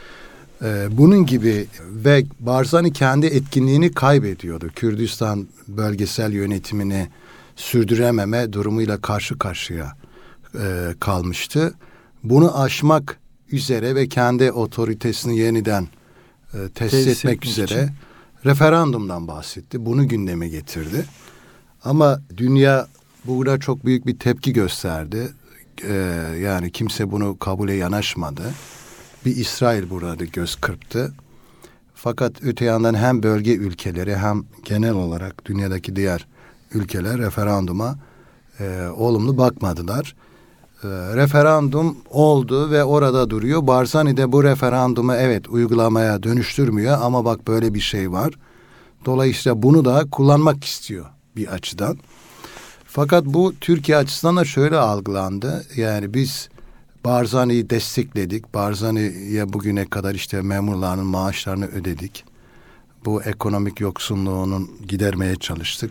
Ee, bunun gibi ve Barzani kendi etkinliğini kaybediyordu. Kürdistan bölgesel yönetimini sürdürememe durumuyla karşı karşıya e, kalmıştı. Bunu aşmak üzere ve kendi otoritesini yeniden e, tesis Tesis etmek üzere için. referandumdan bahsetti. Bunu gündeme getirdi. Ama dünya buna çok büyük bir tepki gösterdi. Ee, yani kimse bunu kabule yanaşmadı. Bir İsrail burada göz kırptı. Fakat öte yandan hem bölge ülkeleri hem genel olarak dünyadaki diğer ülkeler referanduma e, olumlu bakmadılar. E, referandum oldu ve orada duruyor. Barzani de bu referandumu evet uygulamaya dönüştürmüyor ama bak böyle bir şey var. Dolayısıyla bunu da kullanmak istiyor bir açıdan. Fakat bu Türkiye açısından da şöyle algılandı. Yani biz Barzani'yi destekledik. Barzani'ye bugüne kadar işte memurların maaşlarını ödedik. Bu ekonomik yoksunluğunun gidermeye çalıştık.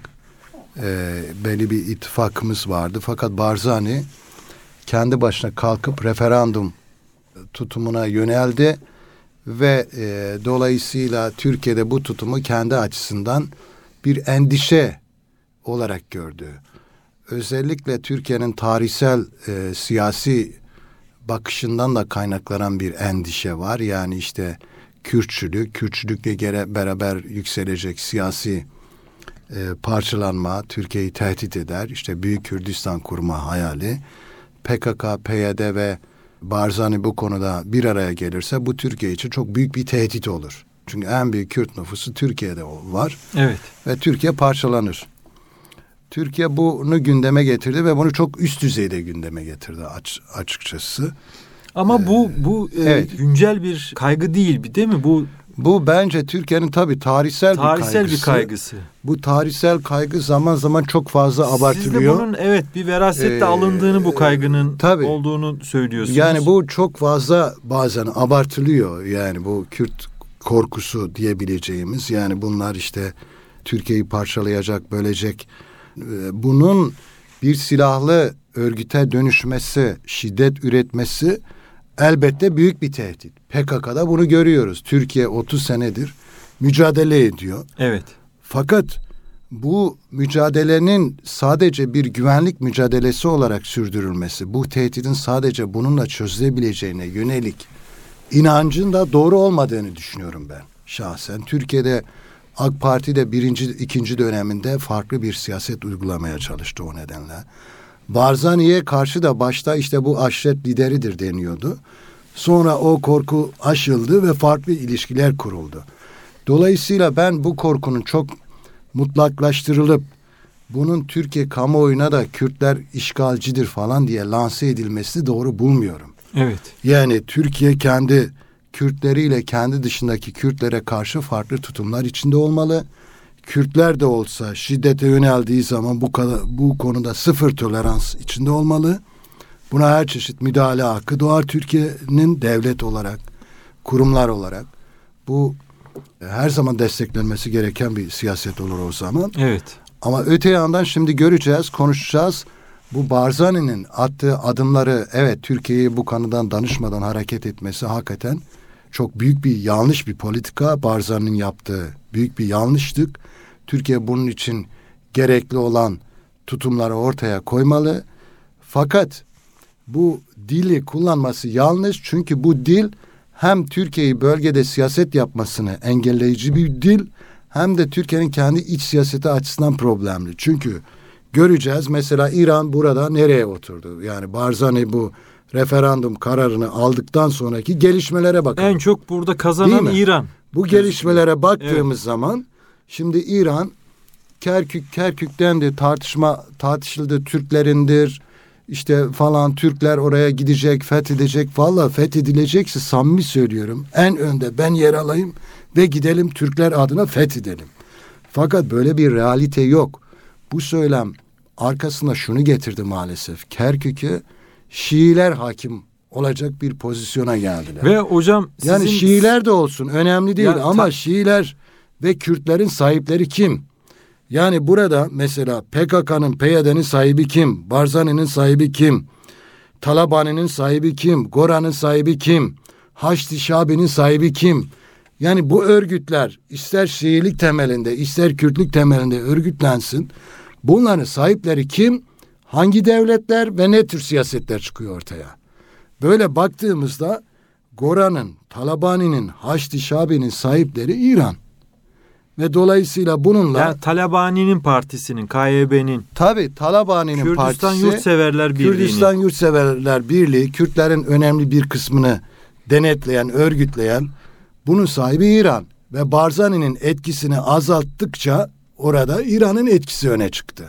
Ee, belli bir ittifakımız vardı. Fakat Barzani kendi başına kalkıp referandum tutumuna yöneldi. Ve e, dolayısıyla Türkiye'de bu tutumu kendi açısından bir endişe olarak gördü. Özellikle Türkiye'nin tarihsel e, siyasi bakışından da kaynaklanan bir endişe var. Yani işte Kürtçülük, Kürtçülükle gere, beraber yükselecek siyasi e, parçalanma Türkiye'yi tehdit eder. İşte Büyük Kürdistan kurma hayali. P K K, P Y D ve Barzani bu konuda bir araya gelirse bu Türkiye için çok büyük bir tehdit olur. Çünkü en büyük Kürt nüfusu Türkiye'de var. Evet. Ve Türkiye parçalanır. Türkiye bunu gündeme getirdi ve bunu çok üst düzeyde gündeme getirdi aç, açıkçası. Ama ee, bu bu evet. e, güncel bir kaygı değil, değil mi? Bu bu bence Türkiye'nin tabii tarihsel, tarihsel bir kaygısı. bir kaygısı. Bu tarihsel kaygı zaman zaman çok fazla abartılıyor. Siz de bunun evet bir verasetle ee, alındığını, bu kaygının tabii, olduğunu söylüyorsunuz. Yani bu çok fazla bazen abartılıyor. Yani bu Kürt korkusu diyebileceğimiz, yani bunlar işte Türkiye'yi parçalayacak, bölecek. Bunun bir silahlı örgüte dönüşmesi, şiddet üretmesi elbette büyük bir tehdit. P K K'da bunu görüyoruz. Türkiye otuz senedir mücadele ediyor. Evet. Fakat bu mücadelenin sadece bir güvenlik mücadelesi olarak sürdürülmesi, bu tehditin sadece bununla çözülebileceğine yönelik inancın da doğru olmadığını düşünüyorum ben şahsen. Türkiye'de AK Parti de birinci, ikinci döneminde farklı bir siyaset uygulamaya çalıştı o nedenle. Barzani'ye karşı da başta işte bu aşiret lideridir deniyordu. Sonra o korku aşıldı ve farklı ilişkiler kuruldu. Dolayısıyla ben bu korkunun çok mutlaklaştırılıp bunun Türkiye kamuoyuna da Kürtler işgalcidir falan diye lanse edilmesini doğru bulmuyorum. Evet. Yani Türkiye kendi Kürtleriyle kendi dışındaki Kürtlere karşı farklı tutumlar içinde olmalı. Kürtler de olsa şiddete yöneldiği zaman bu kadar, bu konuda sıfır tolerans içinde olmalı. Buna her çeşit müdahale hakkı doğar Türkiye'nin devlet olarak, kurumlar olarak. Bu her zaman desteklenmesi gereken bir siyaset olur o zaman. Evet. Ama öte yandan şimdi göreceğiz, konuşacağız. Bu Barzani'nin attığı adımları, evet, Türkiye'yi bu konudan danışmadan hareket etmesi hakikaten çok büyük bir yanlış bir politika. Barzani'nin yaptığı büyük bir yanlışlık. Türkiye bunun için gerekli olan tutumları ortaya koymalı. Fakat bu dili kullanması yanlış. Çünkü bu dil hem Türkiye'yi bölgede siyaset yapmasını engelleyici bir dil, hem de Türkiye'nin kendi iç siyaseti açısından problemli. Çünkü göreceğiz mesela İran burada nereye oturdu? Yani Barzani bu referandum kararını aldıktan sonraki gelişmelere bakalım. En çok burada kazanan İran. Bu gelişmelere baktığımız evet. zaman şimdi İran Kerkük Kerkük'ten de tartışma tartışıldı, Türklerindir. İşte falan Türkler oraya gidecek, fethedecek. Vallahi fethedilecekse samimi söylüyorum. En önde ben yer alayım ve gidelim Türkler adına fethedelim. Fakat böyle bir realite yok. Bu söylem arkasında şunu getirdi maalesef. Kerkük'ü Şiiler hakim olacak bir pozisyona geldiler. Ve hocam sizin... Yani Şiiler de olsun önemli değil ya, ama ta... Şiiler ve Kürtlerin sahipleri kim? Yani burada mesela P K K'nın, P Y D'nin sahibi kim? Barzani'nin sahibi kim? Talabani'nin sahibi kim? Gora'nın sahibi kim? Haçlı Şabi'nin sahibi kim? Yani bu örgütler ister Şiilik temelinde ister Kürtlük temelinde örgütlensin. Bunların sahipleri kim? Hangi devletler ve ne tür siyasetler çıkıyor ortaya? Böyle baktığımızda Gora'nın, Talabani'nin, Haçlı Şabi'nin sahipleri İran. Ve dolayısıyla bununla... Yani Talabani'nin partisinin, K Y B'nin... Tabii Talabani'nin Kürdistan partisi... Kürdistan Yurtseverler Birliği'nin... Kürdistan Yurtseverler Birliği, Kürtlerin önemli bir kısmını denetleyen, örgütleyen... Bunun sahibi İran. Ve Barzani'nin etkisini azalttıkça orada İran'ın etkisi öne çıktı.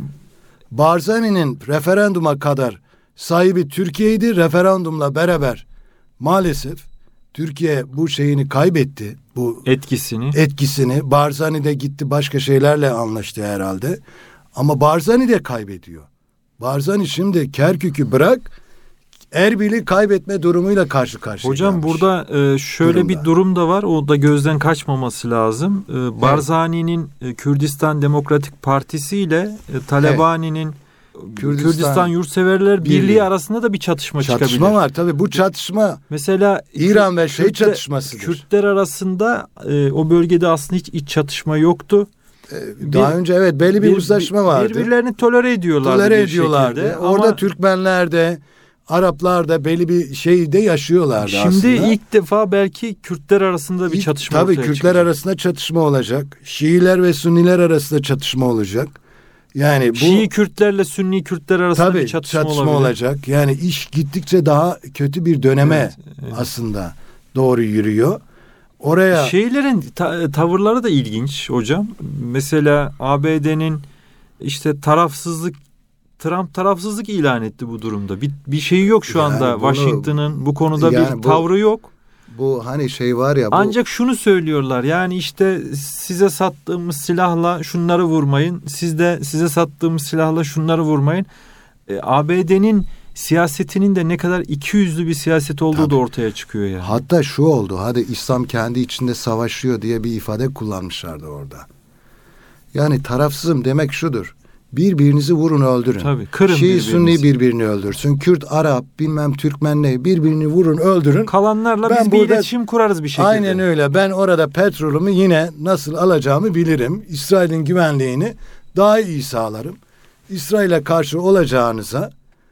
Barzani'nin referanduma kadar sahibi Türkiye'ydi. Referandumla beraber maalesef Türkiye bu şeyini kaybetti. Bu etkisini. Etkisini. Barzani de gitti başka şeylerle anlaştı herhalde. Ama Barzani de kaybediyor. Barzani şimdi Kerkük'ü bırak, Erbil'i kaybetme durumuyla karşı karşıya Hocam gelmiş. burada e, şöyle durumda. bir durum da var. O da gözden kaçmaması lazım. E, Barzani'nin evet. e, Kürdistan Demokratik Partisi ile e, Talabani'nin evet. Kürdistan, Kürdistan Yurtseverler Birliği, Birliği arasında da bir çatışma, çatışma çıkabilir. Çatışma var tabii. Bu çatışma mesela İran ve şey Kürtler, çatışmasıdır. Kürtler arasında e, o bölgede aslında hiç iç çatışma yoktu. Daha bir, önce evet belli bir, bir uzlaşma vardı. Birbirlerini tolere ediyorlardı. Tolere ediyorlardı. Şekilde. Orada Ama Türkmenler de Araplar da belli bir şeyde yaşıyorlardı şimdi aslında. Şimdi ilk defa belki Kürtler arasında bir ilk, çatışma tabii ortaya Kürtler çıkacak. arasında çatışma olacak. Şiiler ve Sünniler arasında çatışma olacak. Yani bu Şii Kürtlerle Sünni Kürtler arasında tabii, bir çatışma, çatışma olacak. Yani iş gittikçe daha kötü bir döneme evet, evet. aslında doğru yürüyor. Oraya şeylerin ta- tavırları da ilginç hocam. Mesela A B D'nin işte tarafsızlık Trump tarafsızlık ilan etti bu durumda. Bir, bir şeyi yok şu yani anda. bunu, Washington'ın bu konuda yani bir bu, tavrı yok. Bu hani şey var ya. Bu... Ancak şunu söylüyorlar. Yani işte size sattığımız silahla şunları vurmayın. Siz de size sattığımız silahla şunları vurmayın. E, A B D'nin siyasetinin de ne kadar ikiyüzlü bir siyaset olduğu Tabii. da ortaya çıkıyor yani. Hatta şu oldu. Hadi İslam kendi içinde savaşıyor diye bir ifade kullanmışlardı orada. Yani tarafsızım demek şudur. Birbirinizi vurun öldürün. Tabii, kırın Şii Sünni birbirini öldürsün. Kürt, Arap, bilmem Türkmen ne birbirini vurun öldürün. Kalanlarla ben biz bir burada, iletişim kurarız bir şekilde. Aynen öyle. Ben orada petrolümü yine nasıl alacağımı bilirim. İsrail'in güvenliğini daha iyi sağlarım. İsrail'e karşı olacağınıza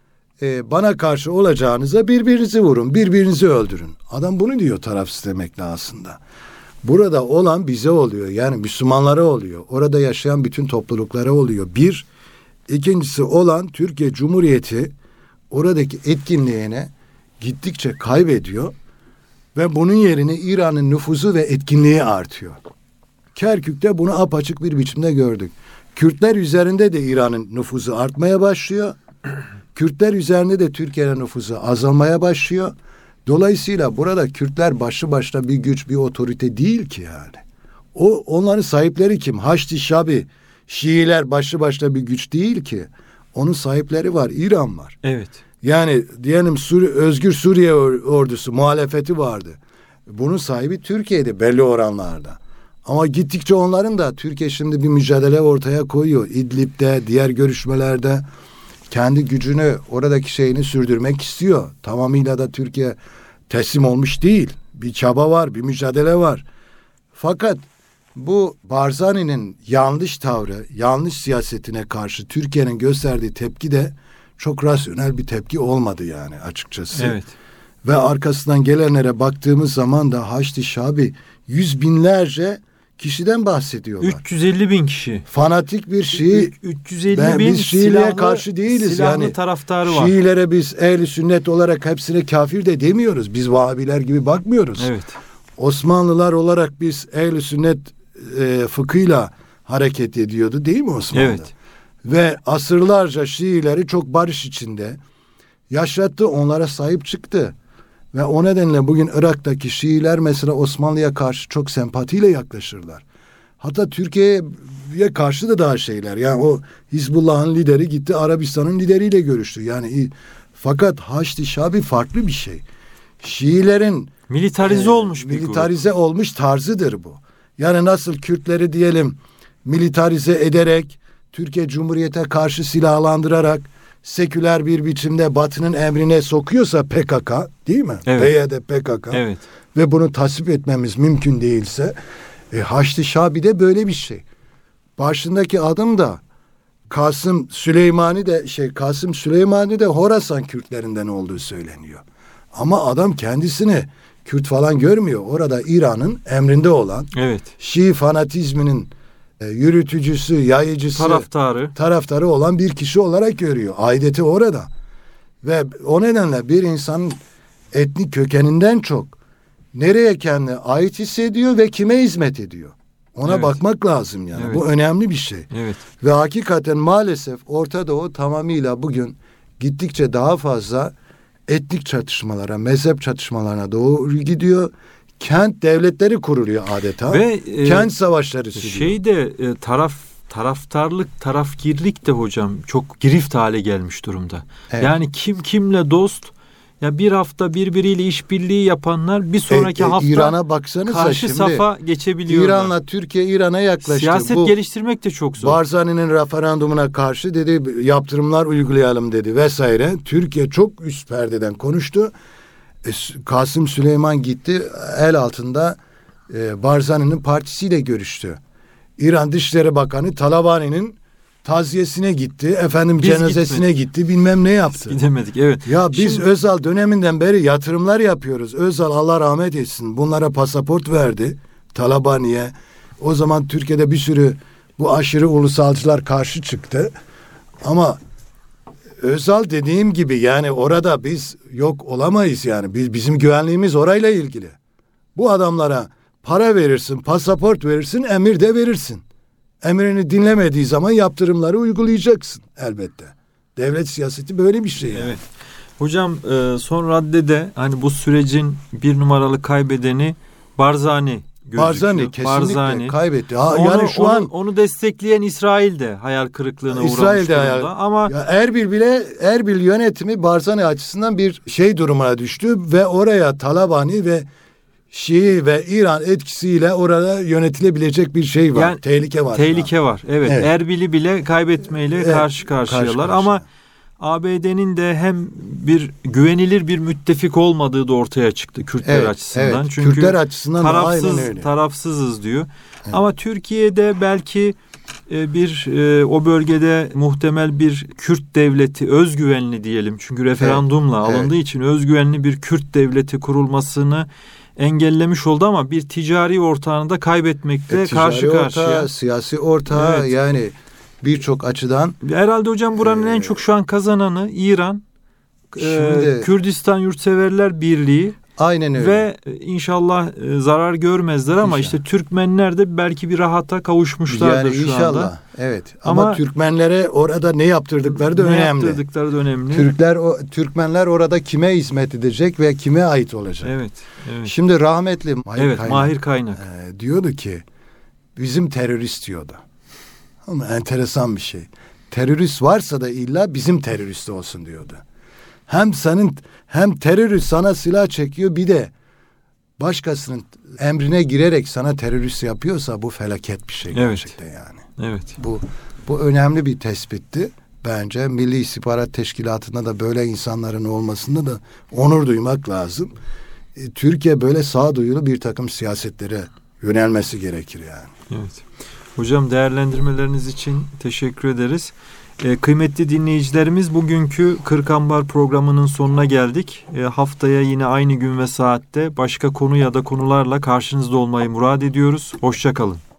e, bana karşı olacağınıza birbirinizi vurun. Birbirinizi öldürün. Adam bunu diyor tarafsız demekle aslında. Burada olan bize oluyor. Yani Müslümanlara oluyor. Orada yaşayan bütün topluluklara oluyor. Bir, ikincisi olan Türkiye Cumhuriyeti oradaki etkinliğine gittikçe kaybediyor ve bunun yerine İran'ın nüfuzu ve etkinliği artıyor. Kerkük'te bunu apaçık bir biçimde gördük. Kürtler üzerinde de İran'ın nüfuzu artmaya başlıyor. Kürtler üzerinde de Türkiye'nin nüfuzu azalmaya başlıyor. Dolayısıyla burada Kürtler başlı başına bir güç, bir otorite değil ki yani. O onların sahipleri kim? Haçlı Şabi, Şiiler başlı başına bir güç değil ki. Onun sahipleri var, İran var. Evet. Yani diyelim Sur- Özgür Suriye ordusu muhalefeti vardı. Bunun sahibi Türkiye'de belli oranlarda. Ama gittikçe onların da Türkiye şimdi bir mücadele ortaya koyuyor. İdlib'de, diğer görüşmelerde kendi gücünü, oradaki şeyini sürdürmek istiyor. Tamamıyla da Türkiye teslim olmuş değil. Bir çaba var, bir mücadele var. Fakat bu Barzani'nin yanlış tavrı, yanlış siyasetine karşı Türkiye'nin gösterdiği tepki de çok rasyonel bir tepki olmadı yani açıkçası. Evet. Ve arkasından gelenlere baktığımız zaman da Haçlı Şabi yüz binlerce kişiden bahsediyorlar. üç yüz elli bin kişi. Fanatik bir Şii. üç yüz elli Ben, bin biz Şiiliğe silahlı, karşı değiliz silahlı yani. taraftarı var. Şiilere biz ehli sünnet olarak hepsine kafir de demiyoruz. Biz Vahabiler gibi bakmıyoruz. Evet. Osmanlılar olarak biz ehli sünnet e, fıkhıyla hareket ediyordu değil mi Osmanlı? Evet. Ve asırlarca Şiileri çok barış içinde yaşattı, onlara sahip çıktı. Ve o nedenle bugün Irak'taki Şiiler mesela Osmanlı'ya karşı çok sempatiyle yaklaşırlar. Hatta Türkiye'ye karşı da daha şeyler. Yani o Hizbullah'ın lideri gitti Arabistan'ın lideriyle görüştü. Yani fakat Haçlı Şabi farklı bir şey. Şiilerin militarize e, olmuş bir militarize grup. olmuş tarzıdır bu. Yani nasıl Kürtleri diyelim militarize ederek Türkiye Cumhuriyet'e karşı silahlandırarak seküler bir biçimde Batı'nın emrine sokuyorsa P K K değil mi? Evet. P Y D P K K. Evet. Ve bunu tasvip etmemiz mümkün değilse e, Haçlı Şabi de böyle bir şey. Başındaki adım da Kasım Süleymani de şey Kasım Süleymani de Horasan Kürtlerinden olduğu söyleniyor. Ama adam kendisini Kürt falan görmüyor. Orada İran'ın emrinde olan evet. Şii fanatizminin e, yürütücüsü, yayıcısı, taraftarı taraftarı olan bir kişi olarak görüyor. Aidiyeti orada. Ve o nedenle bir insanın etnik kökeninden çok nereye kendine ait hissediyor ve kime hizmet ediyor? Ona evet. bakmak lazım yani. Evet. Bu önemli bir şey. Evet. Ve hakikaten maalesef Orta Doğu tamamıyla bugün gittikçe daha fazla etnik çatışmalara, mezhep çatışmalarına doğru gidiyor. Kent devletleri kuruluyor adeta. Ve e, kent savaşları sürüyor. Şey de e, taraf taraftarlık, tarafgirlik de hocam çok girift hale gelmiş durumda. Evet. Yani kim kimle dost, ya bir hafta birbiriyle işbirliği yapanlar bir sonraki e, e, hafta İran'a baksanıza karşı şimdi, safa geçebiliyorlar. İran'la Türkiye İran'a yaklaştı. Siyaset Bu, geliştirmek de çok zor. Barzani'nin referandumuna karşı dedi yaptırımlar uygulayalım dedi vesaire. Türkiye çok üst perdeden konuştu. E, Kasım Süleyman gitti el altında e, Barzani'nin partisiyle görüştü. İran Dışişleri Bakanı Talabani'nin taziyesine gitti. Efendim biz cenazesine gitmedik. gitti. Bilmem ne yaptı. Biz gidemedik evet. Ya biz Şimdi... Özal döneminden beri yatırımlar yapıyoruz. Özal Allah rahmet etsin. Bunlara pasaport verdi. Talabani'ye. O zaman Türkiye'de bir sürü bu aşırı ulusalcılar karşı çıktı. Ama Özal dediğim gibi yani orada biz yok olamayız yani. Biz, bizim güvenliğimiz orayla ilgili. Bu adamlara para verirsin, pasaport verirsin, emir de verirsin. Emrini dinlemediği zaman yaptırımları uygulayacaksın elbette. Devlet siyaseti böyle bir şey yani. Evet. Hocam son raddede hani bu sürecin bir numaralı kaybedeni Barzani gözüküyor. Barzani kesinlikle Barzani. kaybetti. Ha, onu, yani şu onu, an onu destekleyen İsrail de hayal kırıklığına İsrail uğramış de durumda. hayal... Ama ya Erbil bile Erbil yönetimi Barzani açısından bir şey durumuna düştü ve oraya Talabani ve Şii ve İran etkisiyle orada yönetilebilecek bir şey var. Yani, tehlike var. Tehlike var. Evet. evet. Erbil'i bile kaybetmeyle evet, karşı karşıyalar. Karşı karşıya. Ama A B D'nin de hem bir güvenilir bir müttefik olmadığı da ortaya çıktı Kürtler evet, açısından. Evet. Çünkü Kürtler açısından tarafsız, aynen öyle. tarafsızız diyor. Evet. Ama Türkiye'de belki bir o bölgede muhtemel bir Kürt devleti, özgüvenli diyelim. Çünkü referandumla evet, alındığı evet. için özgüvenli bir Kürt devleti kurulmasını engellemiş oldu ama bir ticari ortağını da kaybetmekle e, karşı ortağı, karşıya. Siyasi ortağı evet. yani birçok açıdan. Herhalde hocam buranın ee, en çok şu an kazananı İran, şimdi, e, Kürdistan Yurtseverler Birliği. Aynen öyle. Ve inşallah e, zarar görmezler ama inşallah. işte Türkmenler de belki bir rahata kavuşmuşlardır yani şu inşallah. anda. Evet. Ama, ama Türkmenlere orada ne yaptırdıkları da ne önemli. Ne yaptırdıkları da önemli. Türkler o Türkmenler orada kime hizmet edecek ve kime ait olacak? Evet. evet. Şimdi rahmetli Mahir evet, Kaynak, Mahir Kaynak. E, diyordu ki bizim terörist diyordu. Ama enteresan bir şey. Terörist varsa da illa bizim terörist olsun diyordu. Hem senin hem terörist sana silah çekiyor bir de başkasının emrine girerek sana terörist yapıyorsa bu felaket bir şey evet. gerçekten yani. Evet. Bu bu önemli bir tespitti. Bence Milli İstihbarat Teşkilatı'nda da böyle insanların olmasında da onur duymak lazım. E, Türkiye böyle sağduyulu bir takım siyasetlere yönelmesi gerekir yani. Evet. Hocam değerlendirmeleriniz için teşekkür ederiz. E, kıymetli dinleyicilerimiz, bugünkü Kırk Ambar programının sonuna geldik. E, haftaya yine aynı gün ve saatte başka konu ya da konularla karşınızda olmayı murad ediyoruz. Hoşça kalın.